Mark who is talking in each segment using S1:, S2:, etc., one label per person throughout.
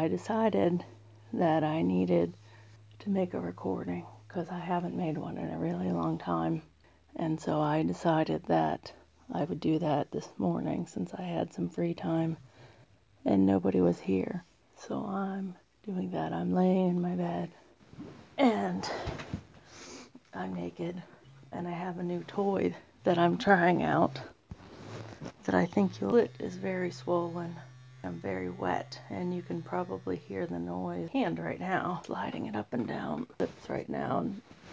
S1: I decided that I needed to make a recording because I haven't made one in a really long time. And so I decided that I would do that this morning since I had some free time and nobody was here. So I'm doing that. I'm laying in my bed and I'm naked and I have a new toy that I'm trying out that I think you'll. It is very swollen. I'm very wet and you can probably hear the noise. Hand right now, sliding it up and down. Lips right now.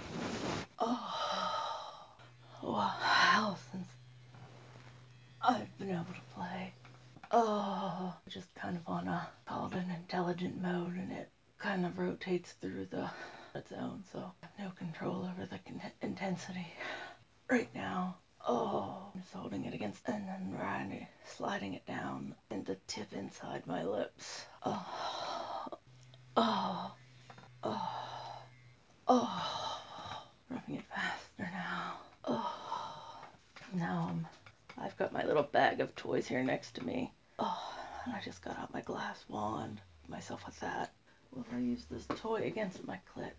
S1: Oh, wow, since I've been able to play. Oh, just kind of on a called an intelligent mode, and it kind of rotates through its own, so I have no control over the intensity right now. Oh, I'm just holding it against and then sliding it down and the tip inside my lips. Oh, oh, oh, oh, rubbing it faster now. Oh, now I've got my little bag of toys here next to me. Oh, and I just got out my glass wand, myself with that. Will I use this toy against my clit?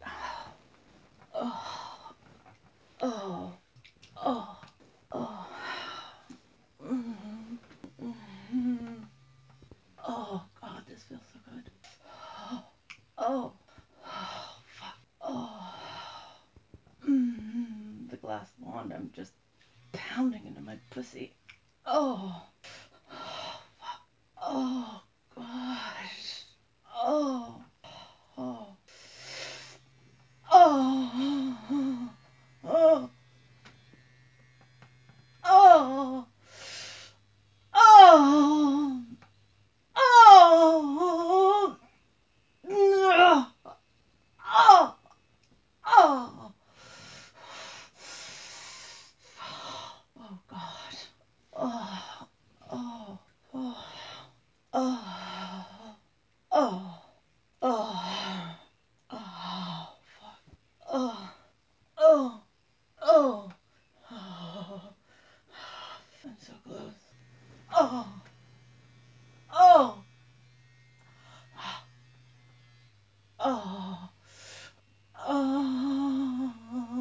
S1: Oh, oh, oh, oh. Mm-hmm. Mm-hmm. Oh, God, this feels so good. Oh, oh, oh, fuck. Oh, the glass wand, I'm just pounding into my pussy. Oh, oh, fuck. Oh, gosh. Oh, oh, oh, oh, oh, oh, oh, no, oh, oh, oh, God, oh, oh, oh, oh, oh, oh, oh, fuck, oh, oh, oh, oh, I'm so close. Oh, oh, oh, oh,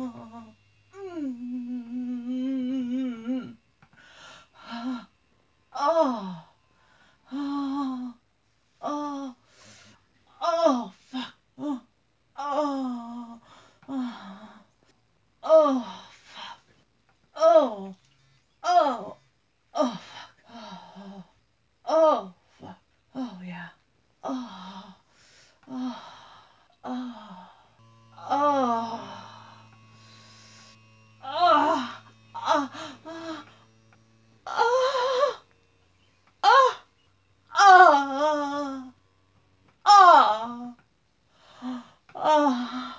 S1: mm, oh, oh, oh, oh, oh, fuck, oh, oh, oh, oh, fuck, oh, oh, oh, fuck, oh, oh, fuck, oh, yeah, oh, oh, oh, oh, oh, oh, oh, oh, oh, oh, oh, oh,